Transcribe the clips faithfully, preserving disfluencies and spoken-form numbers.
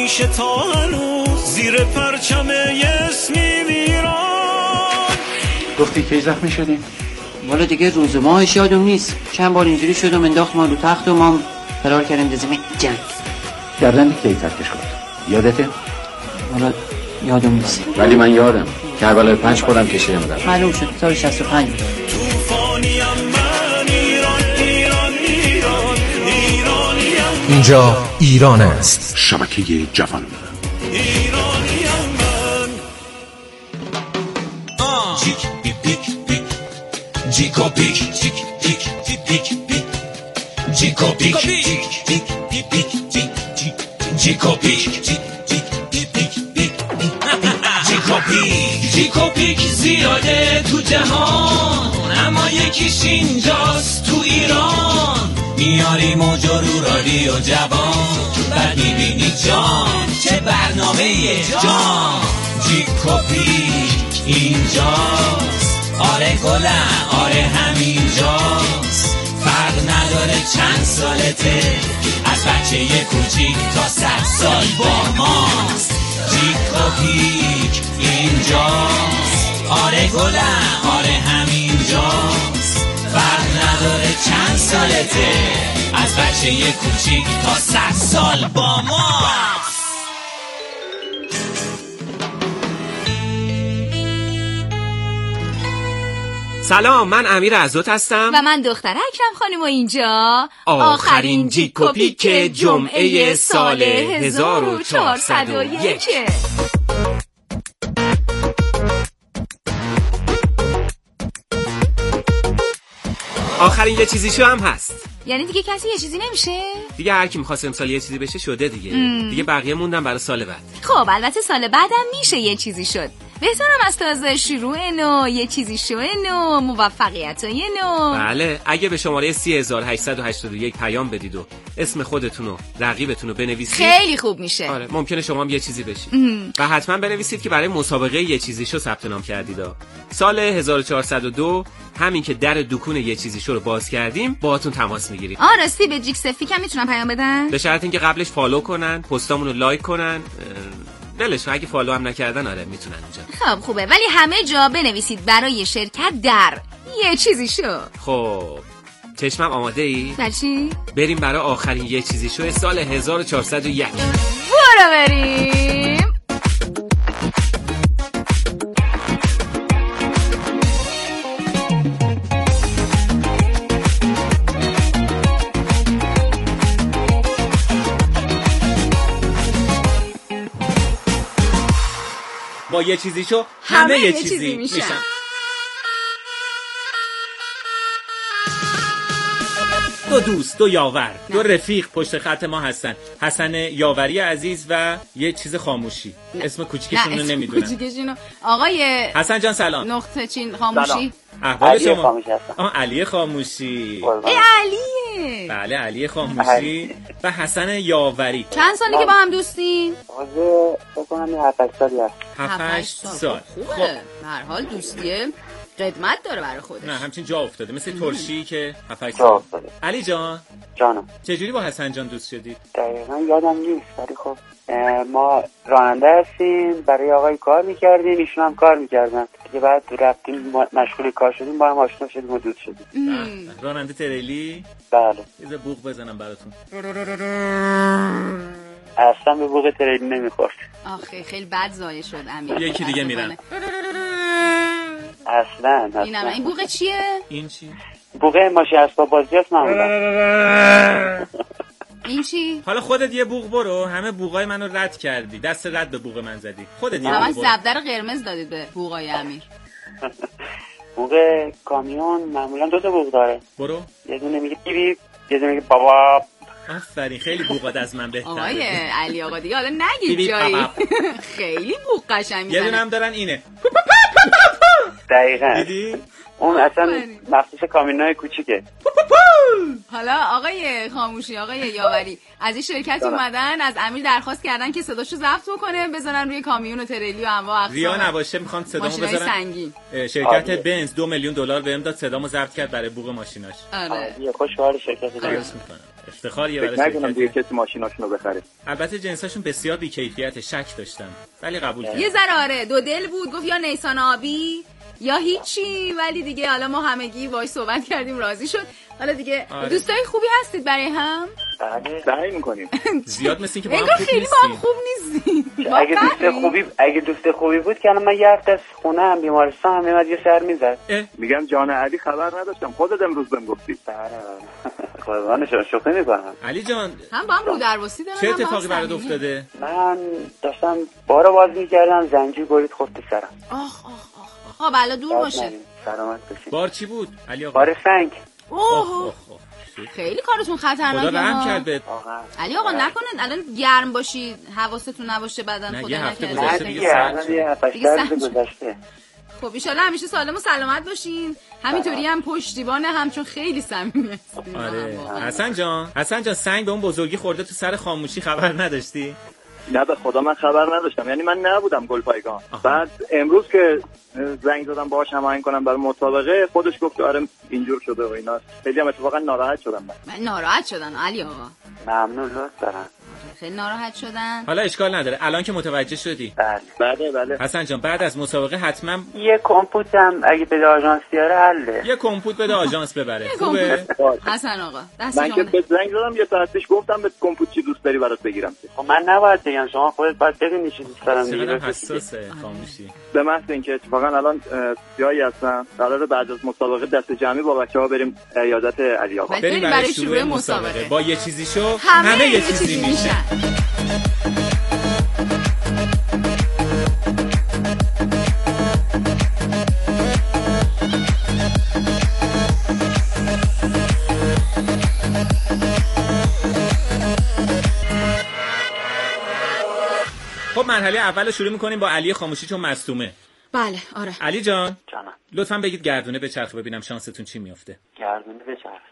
همیشه تا هنوز زیر پرچم اسمی ایران. گفتی کی زخمی شدیم؟ والا دیگه روز ماهش یادم نیست. چند بار اینجوری شدم انداخت ما رو تخت و ما فرار کردیم به زمین جنگ. گردن کی ترکش کرد؟ یادته؟ والا یادم نیست. ولی من یادم کربلای پنج خودم کشیدم بودم. معلوم شد سال شصت و پنج. طوفانیم من ایران ایران ایران ایرانیم. اینجا ایران است. شبکه جوان. ایرانیم من. جیک بیک بیک بیک جیکو بیک جیک بیک بیک بیک جیکو بیک جیک بیک بیک جیک جیکو بیک جیک بیک بیک جیکو بیک جیکو بیک زیاده تو جهان اما یکیش اینجاست تو ایران. میاری موج رو رادیو جوان بعد میبینی جان چه برنامه جان. جیکو بیک اینجاست آره گلم آره همینجاست. فرق نداره چند سالته از بچه یه کوچیک تا صد سال با ماست. جیکو بیک اینجاست آره گلم آره همینجاست. فرق نداره چند سالته از بچه یه کوچیک تا صد سال با ماست. سلام، من امیر عزت هستم و من دختر اکرم خانم و اینجا آخرین جیکو پیک جمعه سال هزار و چهارصد و یک. آخرین یه چیزی شو هم هست. یعنی دیگه کسی یه چیزی نمیشه؟ دیگه هر کی می‌خواست امسال یه چیزی بشه شده دیگه. ام. دیگه بقیه موندن برای سال بعد. خب البته سال بعدم میشه یه چیزی شد. بهترم از تازه شروع نو یه چیزی شو نو موفقیتای نو. بله، اگه به شماره سه هزار و هشتصد و هشتاد و یک پیام بدید و اسم خودتون و رقیبتون رو بنویسید خیلی خوب میشه. آره، ممکنه شما هم یه چیزی بشید. ام. و حتما بنویسید که برای مسابقه یه چیزی شو ثبت نام کردید. سال هزار و چهارصد و دو همین که در دکون یه چیزی شو رو باز کردیم باهاتون تماس میگیریم. آ راستی به جیک سفیک هم میتونن پیام بدن؟ به شرط اینکه قبلش فالو کنن، پستامون رو لایک کنن. دلش اگه فالو هم نکردن آره میتونن اونجا. خب خوبه، ولی همه جا بنویسید برای شرکت در یه چیزی شو. خب چشمم آماده ای؟ برای چی؟ بریم برای آخرین یه چیزی شو سال هزار و چهارصد و یک. برو بریم. با یه چیزی شو همه, همه یه چیزی, چیزی میشن, میشن. دو دوست، دو یاور، دو رفیق پشت خط ما هستن. حسن یاوری عزیز و یه چیز خاموشی. نه. اسم کوچیکشون رو نمیدونم. کوچیکشون آقای حسن جان سلام. نقطه چین خاموشی. احوال شما؟ آه علی خاموشی. ای علیه. بله علی خاموشی و حسن یاوری. چند سالی که با هم دوستین؟ حاضر فکر کنم هفت هشت سالی هست. هفت هشت سال. خوبه. به هر حال دوستیه قدمت داره برای خودش. نه همچین جا افتاده مثل ترشی که هفت هشت سال افتاده. علی جان جانم چجوری با حسن جان دوست شدید؟ دقیقاً یادم نیست ولی خب ما راننده هستیم، برای آقای کار میکردیم، ایشون هم کار میکردن دیگه. بعد رفتیم مشغول کار شدیم، با هم آشنا شدیم و دوست شدیم. راننده تریلی؟ بله. یه بوق بزنم براتون. اصلا به بوق تریلی نمیخورد. آخه خیلی بد ضایع شد امیر. یکی دیگه میرن. اصلا اصلا این این بوق چیه؟ این چی؟ بوق ماشین اسباب بازی است معمولا. این چی؟ حالا خودت یه بوق برو، همه بوقای منو رد کردی، دست رد به بوق من زدی. خودت یه من بوق زبدر قرمز دادید به بوقای امیر. بوق کامیون معمولا دو تا بوق داره. برو. یه دونه میگه بیبی، یه دونه میگه بابا. آفرین خیلی بوقات از من بهتره. آقای علی آقا دیگه حالا نگید جایی. خیلی بوق قشنگ میزنه. یه دونه هم دارن اینه. دقیقاً دیدی؟ اون اصلا مخصوص کامیونای کوچیکه. حالا آقای خاموشی، آقای یاوری از این شرکت اومدن از امیر درخواست کردن که صداشو ضبط بکنه بذارن روی کامیون و تریلی و انواع اقسام. ریا نباشه میخوان صدامو بذارن. سنگین. شرکت بنز دو میلیون دلار بهم داد صدامو ضبط کرد برای بوق ماشیناش. آره. یه خوشحال شرکت درست میکنه. افتخاریه برای نگم دیگه کسی ماشیناشونو بخره. البته جنساشون بسیار بی‌کیفیت، شک داشتم ولی قبول کردم. یه ذره آره دو دل بود، گفت یا نیسان آبی یا هیچی، ولی دیگه حالا ما همگی باهاش صحبت کردیم راضی شد. حالا دیگه آره. دوستای خوبی هستید برای هم؟ بله سعی می‌کنیم. زیاد مثل این که با هم انگار خوب خیلی با هم نیستیم. خوب نیستیم. اگه دوست خوبی اگه دوست خوبی بود که الان من یه هفته از خونه هم بیمارستان هم میمد یه سر میزد. میگم جان علی خبر نداشتم، خودت امروز بهم گفتی. قربان شما شوخی میکنم. علی جان هم با هم رو درواسی دارن. چه اتفاقی برات افتاده؟ من داشتم بارو باز میکردم زنجیر برید خورد تو سرم. آخ آخ آخ. خب بالا دور باشه. سلامت باشید. بار چی بود علی آقا؟ بار سنگ. اوه خیلی کارتون خطرناکه. خدا رحم کرد بهت. علی آقا نکنه الان گرم باشی حواستون نباشه بدن خدا نکنه. دیگه گذشته. خب ان شاءالله همیشه سالم و سلامت باشین. همینطوری هم پشتیبان هم چون خیلی صمیمی هستین. آره حسن جان، حسن جان سنگ به اون بزرگی خورده تو سر خاموشی، خبر نداشتی؟ نه به خدا من خبر نداشتم، یعنی من نبودم گلپایگان. بعد امروز که زنگ زدم باهاش هماهنگ کنم برای مسابقه، خودش گفت آره اینجور شده و اینا. خیلی هم اتفاقا ناراحت شدم. من من ناراحت شدم علی آقا. ممنون لطف دارم. خیلی ناراحت شدن. حالا اشکال نداره، الان که متوجه شدی. بله بله بله. حسن جان بعد از مسابقه حتما یه کمپوت هم اگه به آژانس بیاره حله. یه کمپوت بده آژانس ببره. خوبه حسن آقا دست من که به زنگ زدم یه ساعت پیش گفتم به کمپوت چی دوست داری برات بگیرم. خب من نباید بگم، شما خودت باید ببینی چی دوست دارم دیگه. چقدر حساسه خاموشی. به محض اینکه اتفاقا الان جایی هستم قراره بعد از مسابقه دست جمعی با بچه‌ها بریم عیادت علی آقا. بریم برای شروع مسابقه. با یه چیزی شو همه یه چیزی میشن. خب مرحله اول رو شروع میکنیم با علی خاموشی چون مصدومه. بله آره. علی جان جانم لطفاً بگید گردونه به چرخ ببینم شانستون چی میفته. گردونه به چرخ.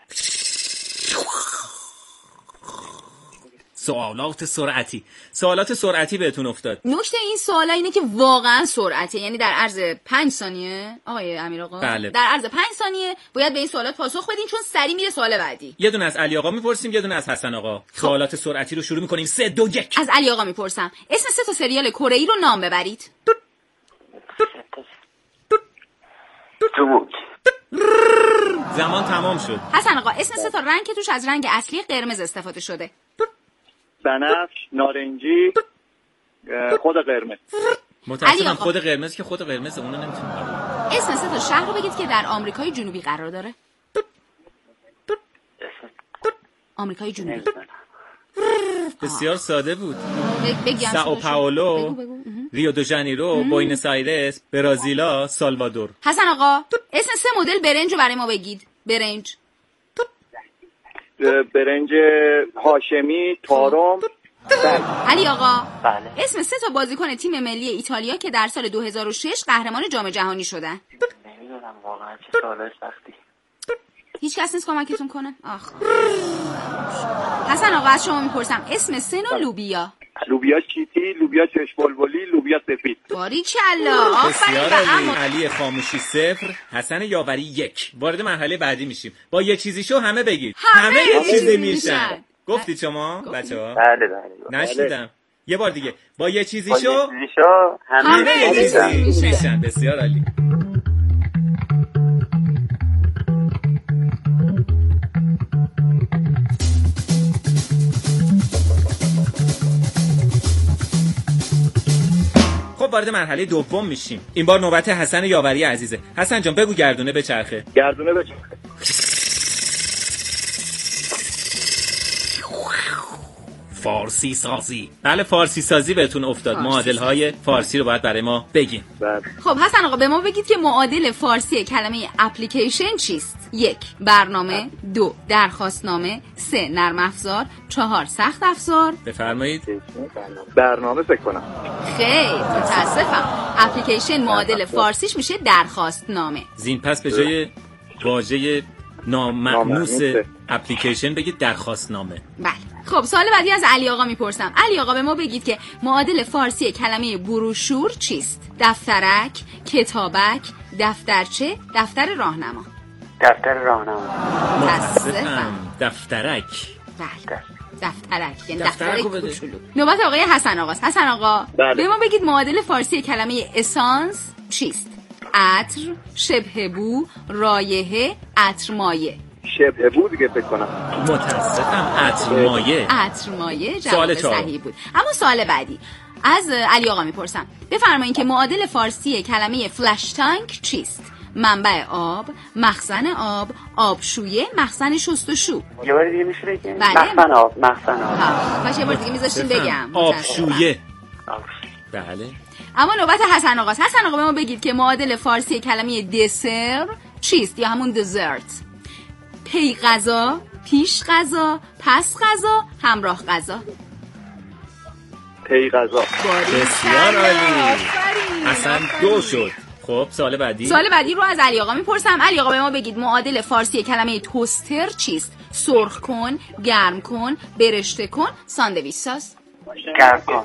سوالات سرعتی سوالات سرعتی بهتون افتاد. نکته این سوالا اینه که واقعا سرعته، یعنی در عرض پنج ثانیه آقای امیر آقا بله. در عرض پنج ثانیه باید به این سوالات پاسخ بدین چون سری میره سوال بعدی. یه دونه از علی آقا میپرسیم یه دونه از حسن آقا. سوالات سرعتی رو شروع میکنیم. سه دو یک. از علی آقا میپرسم اسم سه تا سریال کره ای رو نام ببرید. توت. زمان تمام شد. حسن آقا اسم سه تا رنگ که توش از رنگ اصلی قرمز استفاده شده. بنفش، نارنجی، خود قرمز. متأسفم خود قرمز که خود قرمز اونو نمیتونم قبول. اسم سه تا شهر رو بگید که در آمریکای جنوبی قرار داره. آمریکای جنوبی. بسیار ساده بود. بگم سائو پائولو، ریو دو ژانیرو، بوینس آیرس، برازیلا، سالوادور. حسن آقا اسم سه مدل برنج رو برای ما بگید. برنج. برنج هاشمی، تارم. علی آقا بله. اسم سه تا بازیکن تیم ملی ایتالیا که در سال دو هزار و شش قهرمان جام جهانی شدن. نمیدونم واقعا چه سوال سختی. هیچ کس نیست کمکتون کنه؟ آخ. حسن آقا از شما میپرسم اسم سه نوع لوبیا. لوبیا چیتی، لوبیا چشم بلبلی، لوبیا سفید. باریکلا آفرین. علی. علی خاموشی صفر، حسن یاوری یک. وارد مرحله بعدی میشیم. با یه چیزی شو همه بگید. همه یه چیزی میشن. گفتید شما بچه‌ها؟ بله بله. نشیدم. یه بار دیگه. با یه چیزی شو همه یه چیزی میشن. بسیار عالی. خب وارد مرحله دوم میشیم. این بار نوبت حسن یاوری عزیزه. حسن جان بگو گردونه به چرخه. گردونه به چرخه. فارسی سازی. بله فارسی سازی بهتون افتاد. معادل های فارسی رو باید برای ما بگین. بله. خب حسن آقا به ما بگید که معادل فارسی کلمه اپلیکیشن چیست؟ یک برنامه، دو درخواستنامه، سه نرم افزار، چهار سخت افزار. بفرمایید. برنامه فکر کنم. خیر متاسفم. اپلیکیشن معادل فارسیش میشه درخواست نامه. زین پس به جای واژه نامأنوس اپلیکیشن بگید درخواست نامه. بله. خب سوال بعدی از علی آقا میپرسم. علی آقا به ما بگید که معادل فارسی کلمه بروشور چیست؟ دفترک، کتابک، دفترچه، دفتر راهنما. دفتر راهنما. متاسفم. دفترک. بله. دفترک یعنی دفترک دفترک کوچولو. نوبت آقای حسن آقاست. حسن آقا بله. به ما بگید معادل فارسی کلمه اسانس چیست؟ عطر، شبه بو، رایحه، عطر مایه. شبه بو دیگه فکر کنم. متاسفم. عطر مایه. عطر مایه سوال جواب چهارم. صحیح بود. اما سوال بعدی از علی آقا میپرسم. بفرمایید که معادل فارسی کلمه فلش تانک چیست؟ منبع آب، مخزن آب، آبشویه، مخزن شستشو. یه بار دیگه میشه بگیم؟ بله. مخزن آب، مخزن آب. ها، باشه یه بار دیگه میذاشتیم بگم. آبشویه. آب. بله. اما نوبت حسن آقاست. حسن آقا به ما بگید که معادل فارسی کلمه دسر چیست یا همون دزرت؟ پی غذا، پیش غذا، پس غذا، همراه غذا. پی غذا. بسیار عالی. حسن دو شد. خب سوال بعدی. سوال بعدی رو از علی آقا میپرسم. علی آقا به ما بگید معادل فارسی کلمه توستر چیست؟ سرخ کن، گرم کن، برشته کن، ساندویچ ساز. گرم کن.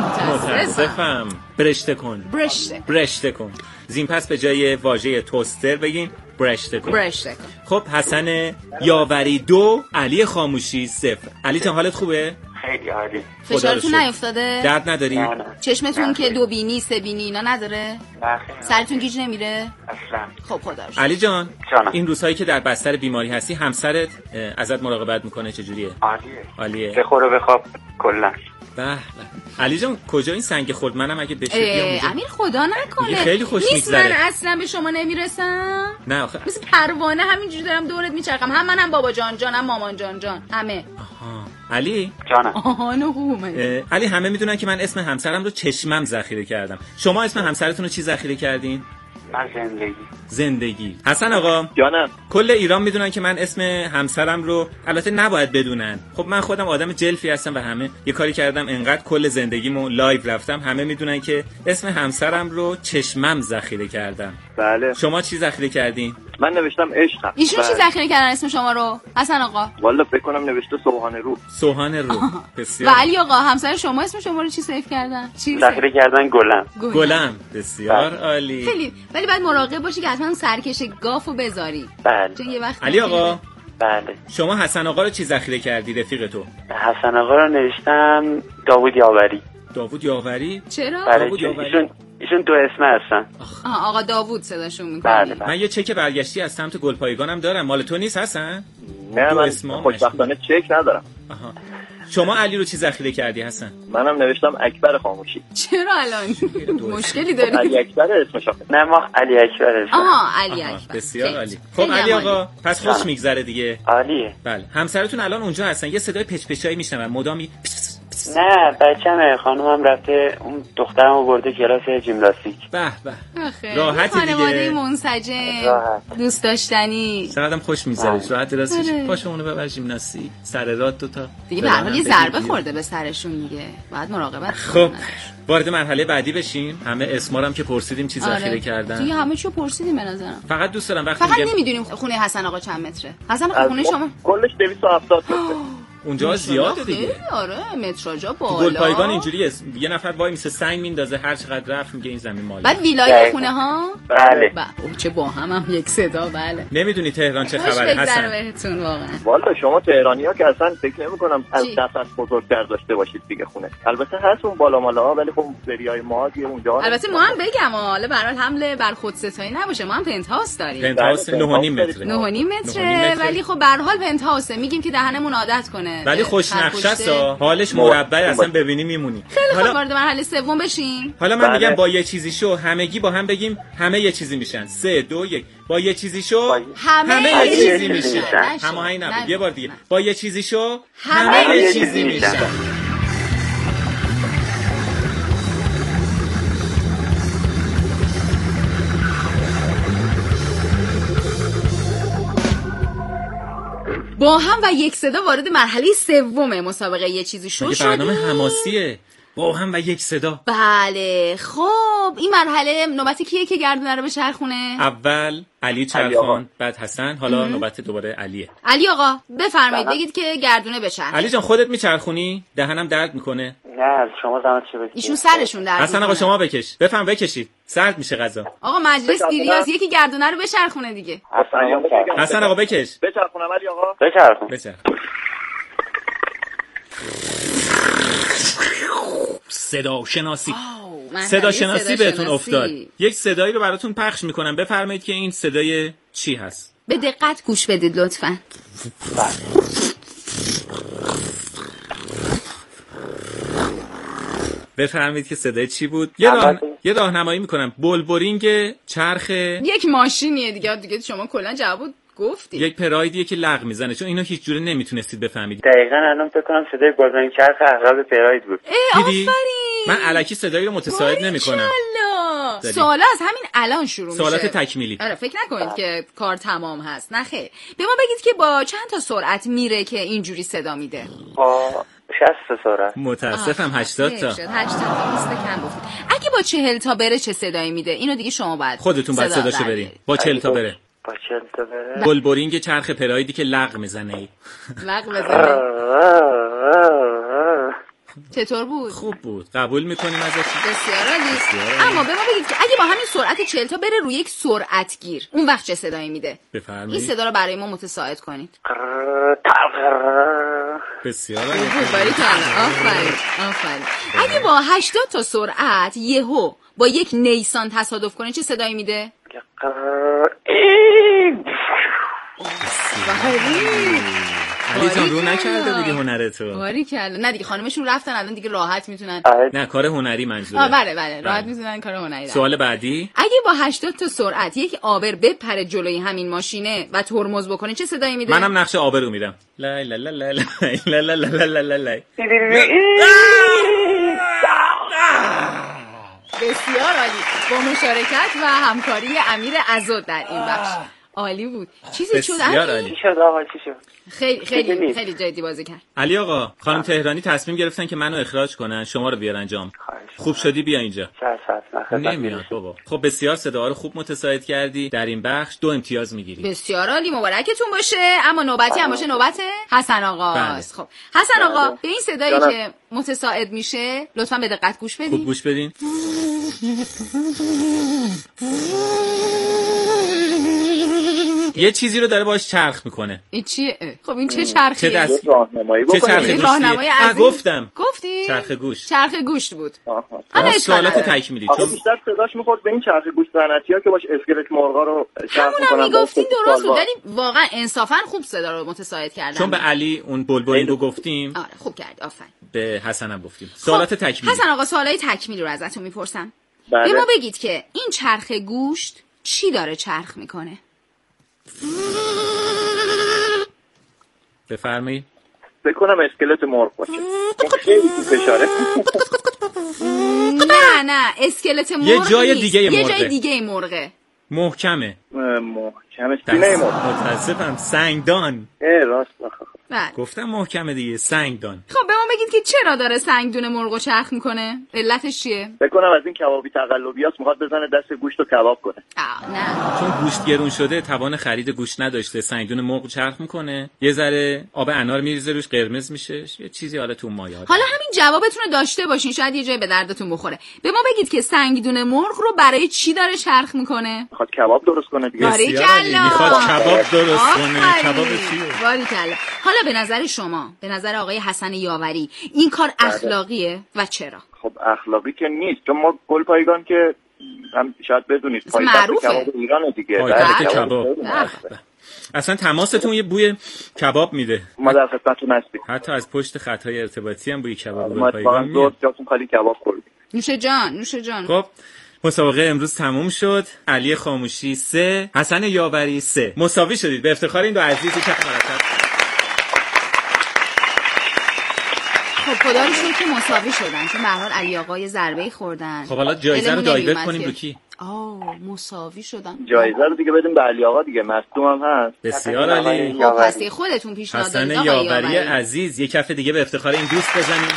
متاسفم. برشته کن. برشته. برشته کن. زین پس به جای واژه توستر بگین برشته کن. برشته کن. خب حسن یاوری دو، علی خاموشی صفر. علی جان حالت خوبه؟ خیلی عالی. فشارتون نیفتاده؟ درد نداری؟ نه نه. چشمتون نه. که دو بینی سه بینی اینا نداره؟ نه خیلی. سرتون گیج نمیره؟ اصلا. خب خدا رو شکر. علی جان جانم. این روزهایی که در بستر بیماری هستی همسرت اه، ازت مراقبت میکنه چجوریه؟ عالیه. عالیه. بخور و بخواب کلا. به به. علی جان کجا این سنگ خورد؟ منم اگه بشه بیام اه، اونجا. امیر خدا نکنه. میگه خیلی خوش نیست میگذره. من اصلا به شما نمیرسم. نه آخه مثل پروانه همینجوری دارم دورت میچرخم. هم منم بابا جان جانم مامان جان جان همه. آها. علی جانم. آهان و هومه. اه، علی همه میدونن که من اسم همسرم رو چشمم ذخیره کردم. شما اسم همسرتون رو چی ذخیره کردین؟ من زندگی. زندگی. حسن آقا جانم. کل ایران میدونن که من اسم همسرم رو، البته نباید بدونن، خب من خودم آدم جلفی هستم و همه یه کاری کردم انقدر کل زندگیمو لایو رفتم همه میدونن که اسم همسرم رو چشمم ذخیره کردم. بله. شما چی ذخیره کردین؟ من نوشتم عشقم. ایشون چی بله. ذخیره کردن اسم شما رو؟ حسن آقا. والا فکر کنم نوشته سوهان رو. سوهان رو. و بسیار. علی آقا همسر شما اسم شما رو چی سیف کردن؟ چی ذخیره کردن گلم. گلم. گلم. بسیار عالی. خیلی ولی باید مراقب باشی که حتما سرکش گافو بذاری. بله. چون یه وقت علی آقا بله. شما حسن آقا رو چی ذخیره کردی رفیق تو؟ حسن آقا رو نوشتم داوود یاوری. داوود یاوری؟ چرا؟ بله. داوود چون یاوری. ایشون ایشون دو اسمه هستن. آها آقا داوود صداشون میکنی. بله بله. من یه چک برگشتی از سمت گلپایگانم دارم. مال تو نیست حسن؟ نه دو من اسمام خوشبختانه چک ندارم. آها. شما علی رو چی ذخیره کردی حسن؟ منم نوشتم اکبر خاموشی. چرا الان مشکلی داری؟ علی اکبر اسمش آخه. نه ما علی اکبر اسمه. آها علی آها، اکبر. بسیار خیلی. عالی. خب خیلی علی عالی. آقا پس خوش میگذره دیگه. عالیه. بله همسرتون الان اونجا هستن یه صدای پچ پچایی میشنون مدامی پس پس پس. نه بچه‌مه خانومم رفته اون دخترمو برده کلاس ژیمناستیک. به به آخه راحتی دیگه. خانواده منسجم راحت. دوست داشتنی چقدرم خوش میگذره. راحت راستش آره. پاشو اونو ببر ژیمناستی سر رات دو تا. دیگه به هر حال یه ضربه خورده به سرشون دیگه. باید مراقبت خب کنن. وارد مرحله بعدی بشیم. همه اسمارم که پرسیدیم چی ذخیره آره. کردن. دیگه همه چیو پرسیدیم به نظرم. فقط دوست دارم وقتی فقط میگم نمیدونیم خونه حسن آقا چند متره. حسن آقا از خونه شما کلش دویست و هفتاد متره. اونجا زیاده دیگه. خیلی آره متراژا تو بالا. گلپایگان اینجوریه یه نفر وای میسه سنگ میندازه هر چقدر رفت میگه این زمین مالی. بعد ویلای دقیقاً. خونه ها بله. با اوه، چه با هم هم یک صدا. بله نمیدونی تهران چه خوش خبره بگذره حسن؟ بهتون واقعا. والا شما تهرانی ها که اصلا فکر نمی کنم از چی؟ نفس بزرگتر داشته باشید دیگه خونه. البته هست اون بالا مالا ها ولی خب سریای ما دیگه اونجا البته ما هم بگم حالا به هر حال حمله بر خودستایی نباشه ما هم پنت هاوس داریم. پنت هاوس بله، نه و نیم پنت متره. نه و نیم نه و متره نیم متره. ولی خب به هر حال پنت هاوسه میگیم که دهنمون عادت کنه. ولی خوش نقشه است حالش مربع اصلا ببینی میمونی. خیلی خوب حالا وارد مرحله سوم بشیم. حالا من بله. میگم با یه چیزی شو همگی با هم بگیم همه یه چیزی میشن. سه دو یک با یه چیزی شو همه, همه یه یه چیزی چیزی میشن. میشن. نشد. هماهنگ نبود. نه. یه بار دیگه با یه چیزی شو همه همه یه یه چیزی چیزی میشن. میشن. با هم و یک صدا وارد مرحله سوم مسابقه یه چیزی شو مگه شدیم. برنامه حماسیه. با هم و یک صدا. بله خب این مرحله نوبت کیه که گردونه رو بچرخونه؟ اول علی چرخان، بعد حسن، حالا نوبت دوباره علیه. علی آقا بفرمایید بگید که گردونه بچرخه. علی جان خودت میچرخونی؟ دهنم درد میکنه. نه شما زحمت چه بکشید. ایشون سرشون درد حسن آقا شما بکش. بفهم بکشید. سرد میشه غذا. آقا مجلس دیریاز یکی گردونه رو بچرخونه دیگه. حسن آقا بکش. بچرخونم علی آقا. بچرخون. بچرخ. صدا شناسی. صدا شناسی بهتون افتاد. یک صدایی رو براتون پخش میکنم. بفرمایید که این صدای چی هست. به دقت گوش بدید لطفاً. بفرمایید که صدای چی بود. یه راه یه راهنمایی میکنم. بلبورینگ چرخ یک ماشینیه دیگه دیگه شما کلا جواب گفتید. یک پرایدیه که لغ میزنه، چون اینو هیچ جوره نمیتونستید بفهمید. دقیقاً الان فکر کنم صدای بلبورینگ چرخ عقرب پراید بود. دیدی؟ من الکی صدایی رو متساعد نمیکنم. سوالا از همین الان شروع میشه. سوالات تکمیلی. آره فکر نکنید که کار تمام هست. نه خیر. به ما بگید که با چند تا سرعت میره که اینجوری صدا میده؟ با شصت سرعت. متاسفم هشتاد تا. هشتاد تا مثل کم گفتید. اگه با چهل تا بره چه صدایی میده؟ اینو دیگه شما باید خودتون باید صدا صداشو برین. با چهل تا بره. با چهل تا بره. بلبورینگ چرخ پرایدی که لغ میزنه ای. لغ بزنه. چطور بود؟ خوب بود. قبول میکنیم ازش. بسیار عالی. اما به ما بگید که اگه با همین سرعت چهل تا بره روی یک سرعتگیر، اون وقت چه صدایی میده؟ بفرمایید. این صدا رو برای ما متساعد کنید. بسیار عالی. باریکلا. آفرین. آفرین. اگه با هشتاد تا سرعت یهو با یک نیسان تصادف کنه چه صدایی میده؟ علی جان رو نکرده بودی هنرتو. باریکلا. نه دیگه خانمشون رفتن الان دیگه راحت میتونن. نه کار هنری منظوره. آ بله بله راحت میتونن کار هنری. سوال بعدی. اگه با هشتاد تا سرعت یک آبر بپره جلوی همین ماشینه و ترمز بکنه چه صدایی میده؟ منم نقش آبر رو میدم. لا لا لا لا لا لا لا لا لا لا. بسیار عالی. با مشارکت و همکاری امیر عزاد در این بخش. عالی بود. چیزی شد علی؟ چی شد آقا چی شد؟ خیلی خیلی خیلی جدی بازی کرد. علی آقا خانم تهرانی تصمیم گرفتن که منو اخراج کنن، شما رو بیارن جام. خوب شدی بیا اینجا. نمیاد بابا. خب بسیار صدا رو خوب متساعد کردی. در این بخش دو امتیاز میگیری. بسیار عالی مبارکتون باشه. اما نوبتی هم باشه نوبت حسن آقاست. خب حسن آقا به این صدایی جانم. که متساعد میشه لطفاً به دقت گوش بدین. خوب گوش بدین. یه چیزی رو داره باش چرخ میکنه. این چیه؟ خب این چه چرخیه؟ چه دست راهنمایی بکنید. چه چرخ راهنمایی گوشتیه؟ گفتم. گفتی؟ چرخ گوش. چرخ گوشت بود. آها. سوالات تکمیلی. چون بیشتر صداش میخورد به این چرخ گوش صنعتی‌ها که باش اسکلت مرغا رو چرخ میکنن. همون میگفتین درست بود ولی واقعا انصافا خوب صدا رو متساعد کردن. چون به علی اون بلبلین رو گفتیم. آره خوب کردی آفرین. به حسن هم گفتیم. سوالات تکمیلی. حسن آقا سوالای تکمیلی رو ازتون میپرسم. به ما بگید که این چرخ گوشت چی داره چرخ میکنه؟ بفرمایید. فکر کنم اسکلت مرغ باشه. خیلی فشاره. نه نه اسکلت مرغ یه جای دیگه مرغه. یه جای دیگه مرغه. محکمه. محکمه سینه مرغ. متاسفم سنگدان. اه راست بله. گفتم محکمه دیگه سنگدان. خب به ما بگید که چرا داره سنگدون مرغو چرخ میکنه؟ علتش چیه؟ فکر کنم از این کبابی تقلبیاست میخواد بزنه دست گوشت رو کباب کنه. آه نه. چون گوشت گرون شده توان خرید گوشت نداشته سنگدون مرغ چرخ میکنه. یه ذره آب انار میریزه روش قرمز میشه. یه چیزی حالا تو مایه. حالا همین جوابتون رو داشته باشین شاید یه جای به دردتون بخوره. به ما بگید که سنگدون مرغ رو برای چی داره چرخ میکنه؟ میخواد کباب درست کنه دیگه. باریکلا. میخواد کباب درست کنه. کباب چیه؟ باریکلا. حالا به نظر شما به نظر آقای حسن یاوری این کار اخلاقیه و چرا؟ خب اخلاقی که نیست چون ما گلپایگان که هم شاید بدونید پایتخت کباب ایران دیگه. پایتخت کباب. اصلا تماستون یه بوی کباب میده. ما در خدمتتون هستیم. حتی از پشت خطای ارتباطی هم بوی کباب گلپایگان میاد. جاتون خالی کباب خوردیم. نوش جان نوش جان. خب مسابقه امروز تموم شد. علی خاموشی سه، حسن یاوری سه. مساوی شدید. به افتخار این دو عزیزی که مرتب. خب خدا رو شکر که مساوی شدن چون به هر حال علی آقا یه ضربه خوردن. خب حالا جایزه رو دایورت کنیم رو کی؟ آه مساوی شدن. جایزه رو دیگه بدیم به علی آقا دیگه مصدوم هم هست. بسیار عالی. خب پس خودتون پیشنهاد دادید حسن یاوری عزیز یه کف دیگه به افتخار این دوست بزنیم.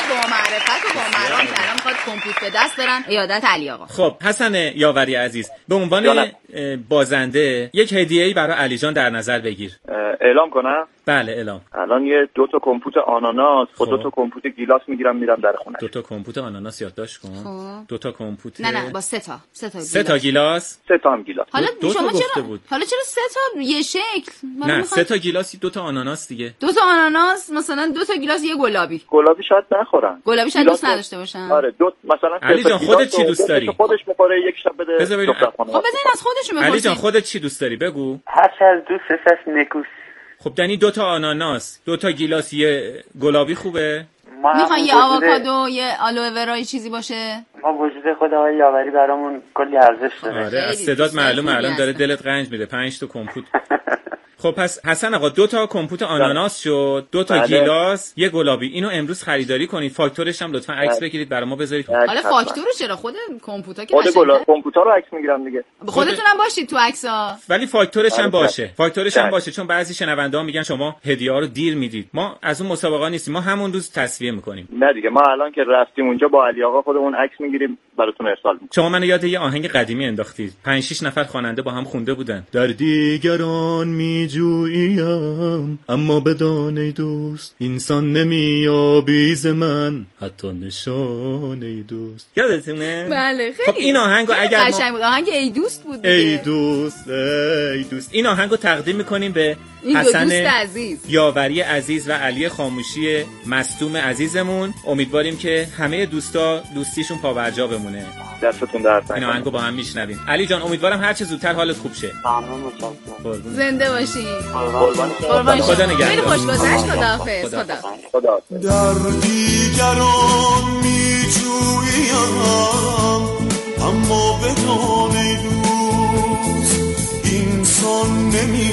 با معرفت و با مرام که الان میخواد کمپوت به دست برن عیادت علی آقا. خب حسن یاوری عزیز، به عنوان اه، بازنده یک هدیه‌ای برای علی جان در نظر بگیر. اعلام کنم؟ بله اعلام. الان یه دو تا کمپوت آناناس و دو تا کمپوت گیلاس میگیرم میرم در خونه. دو تا کمپوت آناناس یادداشت کن. خب. دو تا کمپوت. نه نه با سه تا. سه تا. سه تا گیلاس. سه تا هم گیلاس. حالا دو شما تا گفته چرا بود. حالا چرا سه تا یه شکل؟ نه سه تا گیلاس دو تا آناناس دیگه. دو تا آناناس مثلا دو تا گیلاس یه گلابی. گلابی شاید نخورن. گلابی شاید دوست نداشته باشن. آره دو مثلا علی جان خودت چی دوست داری؟ خودش بخوره یک شب بده. خب بزنین از خودشون بپرسین. علی جان خودت چی دوست داری بگو. هر چه از دوستش هست نکوس. خب دنی دو تا آناناس، دو تا گیلاس یه گلابی خوبه؟ میخوان یه آووکادو، یه آلوه ورای چیزی باشه؟ ما وجود خود آقای یاوری برامون کلی ارزش داره. آره از صدات معلومه الان داره دلت رنج میده. پنج تا کمپوت. خب پس حسن آقا دو تا کمپوت آناناس شد، دو تا گیلاس، یه گلابی. اینو امروز خریداری کنید. فاکتورش هم لطفا عکس بگیرید برای ما بذارید. حالا فاکتور چرا خود کمپوتا که خود گلابی کمپوتا رو عکس میگیرم دیگه. خودتون هم باشید تو عکس‌ها. ولی فاکتورش هم باشه. فاکتورش هم باشه چون بعضی شنونده‌ها میگن شما هدیه‌ها رو دیر میدید. ما از اون مسابقه نیستیم. ما همون روز تصفیه میکنیم. نه دیگه ما الان که رفتیم اونجا با علی آقا خودمون عکس میگیریم براتون ارسال میکنیم. شما منو یاد یه آهنگ قدیمی انداختید. پنج شش نفر خواننده با هم خونده بودن. در دیگران میجویی اما بدان ای دوست انسان نمیابی ز من حتی نشانه ای دوست. یادتونه؟ بله خیلی. خب این آهنگو اگر ما قشنگ بود. آهنگ ای دوست بود دیگه. ای دوست ای دوست. این آهنگو تقدیم میکنیم به این حسن دوست عزیز، یاوری عزیز و علی خاموشی مصدوم عزیزمون. امیدواریم که همه دوستا دوستیشون پابرجا بمونه. دستتون درد نکنه. این آهنگو با هم میشنویم. علی جان امیدوارم هر چه زودتر حالت خوب شه. ممنون متشکرم. زنده باشین. قربان خدا نگهدار. خیلی خوش گذشت. خداحافظ. خدا. خدا. در دیگران میجویم اما بدان ای دوست انسان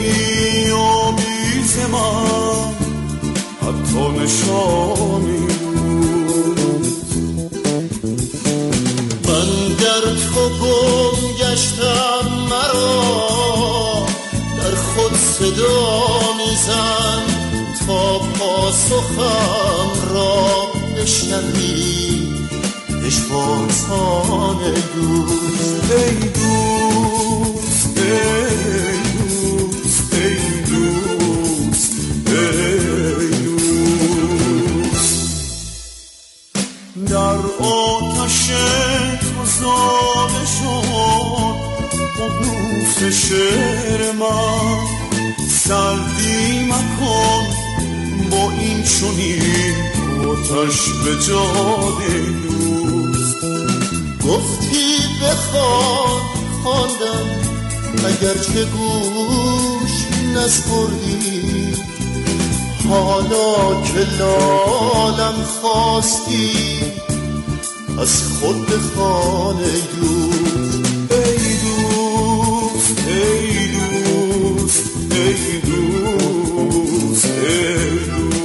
نمیابی ز من حتی نشانی دوست. من در تو گم گشتم مرا در خود صدا میزن تا پاسخم را بشنوی اشباتان دوست. ای دوست ای دوست ای دوست ای دوست. در آتش تو زاده شد ققنوس شعر من. سردی مکن با این چنین آتش به جان دوست. گفتی بخوان خواندم اگرچه گوش نسپردی. حالا که لالم خواستی از خود بخوان دوست. ای دوست ای دوست ای دوست ای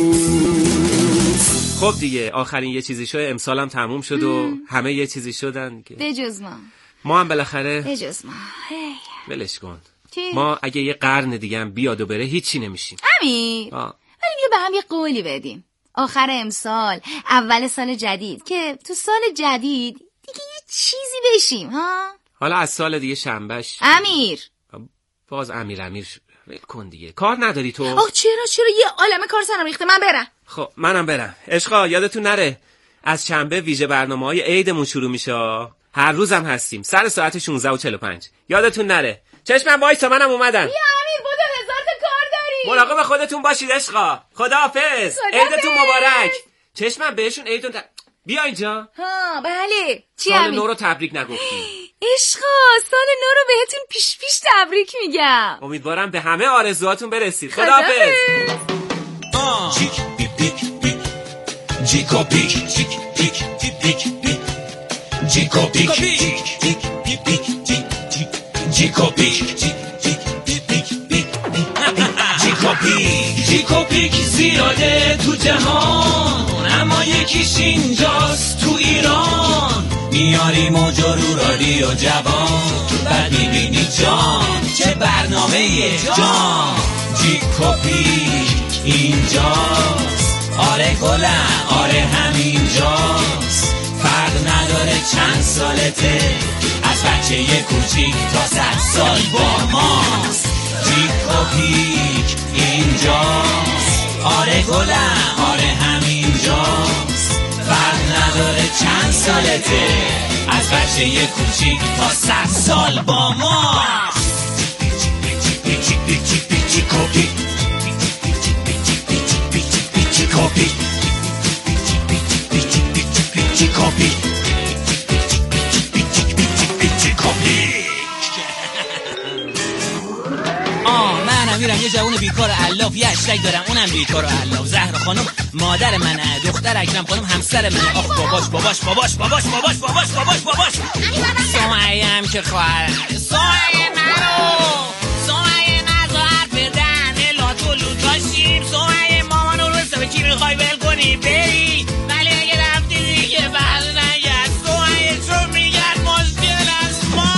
دوست. خب دیگه آخرین یه چیزی شو امسالم تموم شد و همه یه چیزی شدن که بجز ما ما هم بالاخره بجز ما ولش کن. چی؟ ما اگه یه قرن دیگه هم بیاد و بره هیچی نمیشیم. امیر ولی بیا به هم یه قولی بدیم آخر امسال اول سال جدید که تو سال جدید دیگه یه چیزی بشیم ها. حالا از سال دیگه شنبهش امیر باز امیر امیر ول کن دیگه. کار نداری تو؟ آخ چرا چرا یه عالمه کار سرم ریخته. من برم. خب منم برم. عشقا یادتون نره از شنبه ویژه برنامه‌های عیدمون شروع میشه. هر روزم هستیم سر ساعت شانزده و چهل و پنج. یادتون نره. چشمم وایسا منم اومدم. بیا امیر بودو هزار تا کار داری. مراقب خودتون باشید عشقا. خداحافظ. عیدتون مبارک. چشمم بهشون عیدتون ت... بیا اینجا. ها بله. چی سال امیر؟ نو رو تبریک نگفتیم. عشقا سال نو رو بهتون پیش پیش تبریک میگم. امیدوارم به همه آرزوهاتون برسید. خداحافظ. جیک پیک پیک پیک جیکو پیک جیک پیک پیک پیک جیکو پیک جیک پیک پیک جیک جیکو پیک جیک پیک پیک جیکو پیک جیکو پیک زیاده تو جهان اما یکیش اینجاست تو ایران. میاری موج رو رادیو جوان بعد میبینی جان چه برنامه جان. جیکو پیک اینجاست آره گلم آره همینجاست، فرق نداره چند سالته، از بچه یه کوچیک تا صد سال با ماست. جیک و پیک اینجاست، آره گلم آره همینجاست، فرق نداره چند سالته، از بچه یه کوچیک تا صد سال با ماست. جیک و پیک کپی پیچی کپی پیچی کپی. آه منم میرم یه جوون بیکار علاف، یه هشتگ دارم اونم بیکار و علاف. زهرا خانم مادر منه، دختر اکرم خانم همسر منه. آخ باباش باباش باباش باباش باباش باباش باباش باباش سمیه هم که خواهر سمیه منو سمیه نزاعت بدن لاتو لوتاشیم. سمیه مامانو رو سبه کی میخوای بل کنی بری، ولی اگه رفتی دیگه بر نگرد. سمیه چون میگرد مشکل از ما.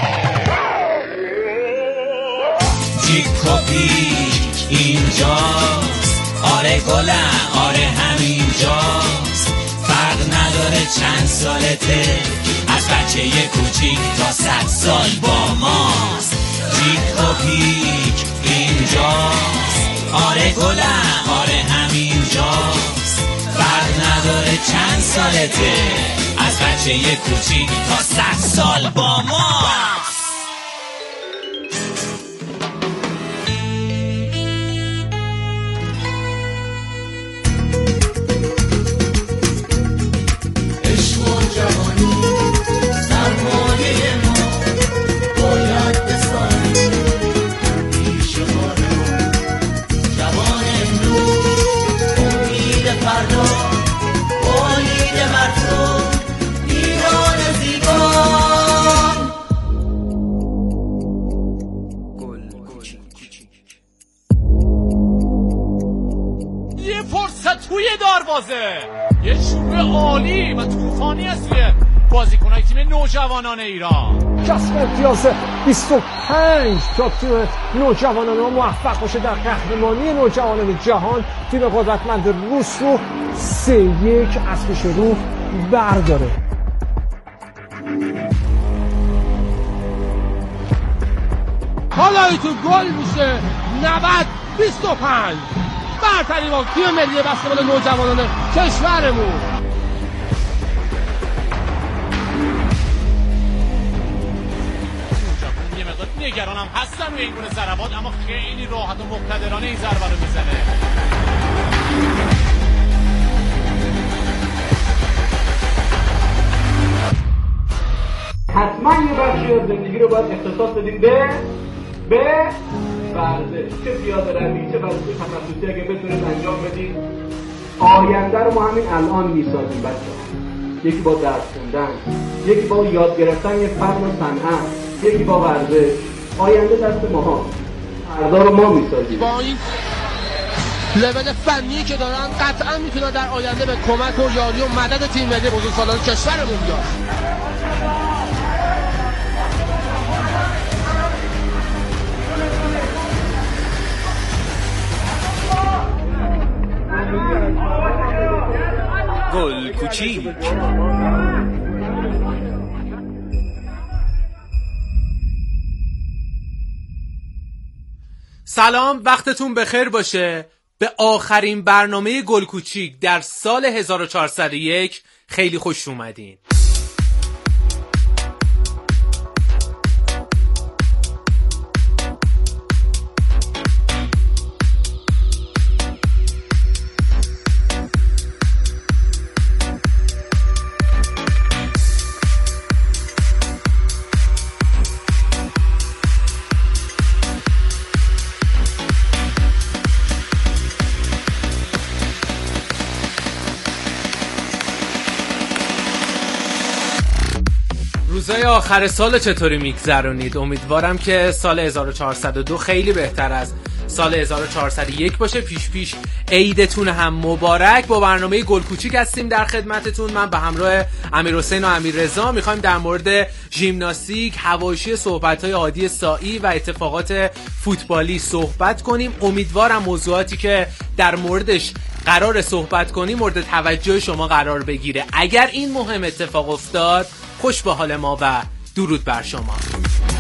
جیک و پیک اینجاست، آره گلم آره همینجاست، فرق نداره چند سالته، از بچه یه کوچیک تا صد سال با ماست. جیک و پیک اینجاست، آره گلم آره همینجاست، فرق نداره چند سالته، از بچه یه کوچیک تا صد سال با ماست. توی دروازه یه شروع عالی و طوفانی از بازیکنای تیم نوجوانان ایران. کسب امتیاز بیست و پنج تا تیم نوجوانان ما موفق باشه در قهرمانی نوجوانان جهان. تیم قدرتمند روس رو سه یک از پیش رو برداره. حالا ای تو گل میشه نود بیست و پنج برتری با تیم ملی بسکتبال نوجوانان کشورمون. یه مقدار نگرانم هستم روی این گونه ضربات، اما خیلی راحت و مقتدرانه این ضربه رو میزنه. حتما یه بخشی از زندگی رو باید اختصاص بدیم به به ورزش، چه پیاده روی چه ورزش تخصصی اگه بتونید انجام بدید آینده رو ما همین الان میسازیم. بچه‌ها یکی با درس خوندن، یکی با یاد گرفتن یک فن و صنعت، یکی با ورزش. آینده دست ماها، فردا رو ما میسازیم. با این لول فنی که دارن قطعا میتونن در آینده به کمک و یاری و مدد تیم ملی بزرگسالان کشورمون بیان. گل کوچیک. سلام، وقتتون بخیر باشه. به آخرین برنامه گل کوچیک در سال هزار و چهارصد و یک خیلی خوش اومدین. روزای آخر سال چطوری میگذرونید؟ امیدوارم که سال هزار و چهارصد و دو خیلی بهتر از سال هزار و چهارصد و یک باشه. پیش پیش عیدتون هم مبارک. با برنامه گل کوچیک هستیم در خدمتتون. من به همراه امیرحسین و امیررضا میخوایم در مورد ژیمناستیک، حواشی صحبت‌های هادی سائی و اتفاقات فوتبالی صحبت کنیم. امیدوارم موضوعاتی که در موردش قرار صحبت کنیم مورد توجه شما قرار بگیره. اگر این مهم اتفاق افتاد، خوش به حال ما و درود بر شما.